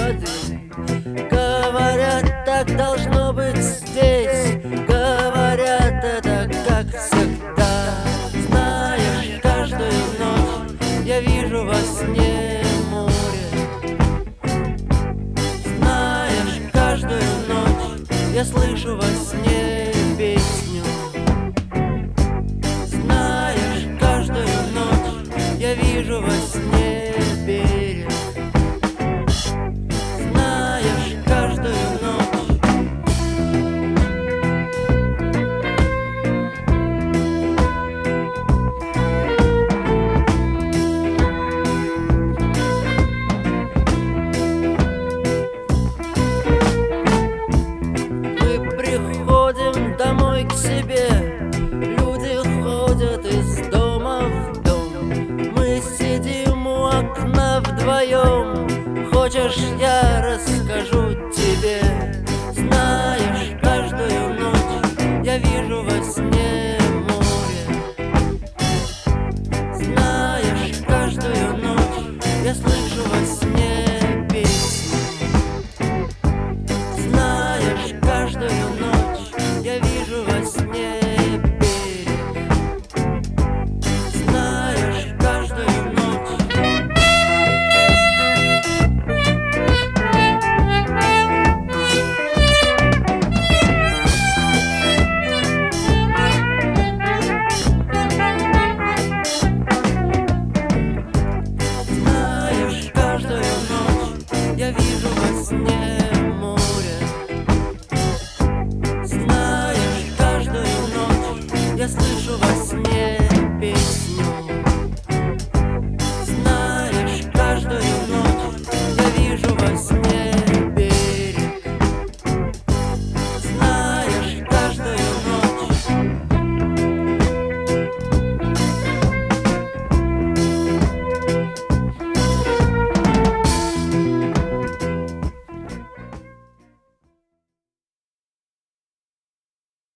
воды. Говорят, так должно быть здесь, говорят, это как всегда. Знаешь, каждую ночь я вижу во сне море. Знаешь, каждую ночь я слышу во сне песню. Знаешь, каждую ночь я вижу во сне берег. Знаешь, каждую ночь. Мы приходим домой к себе, люди ходят из дома в дом. Мы сидим у окна вдвоем. Хочешь, я расскажу?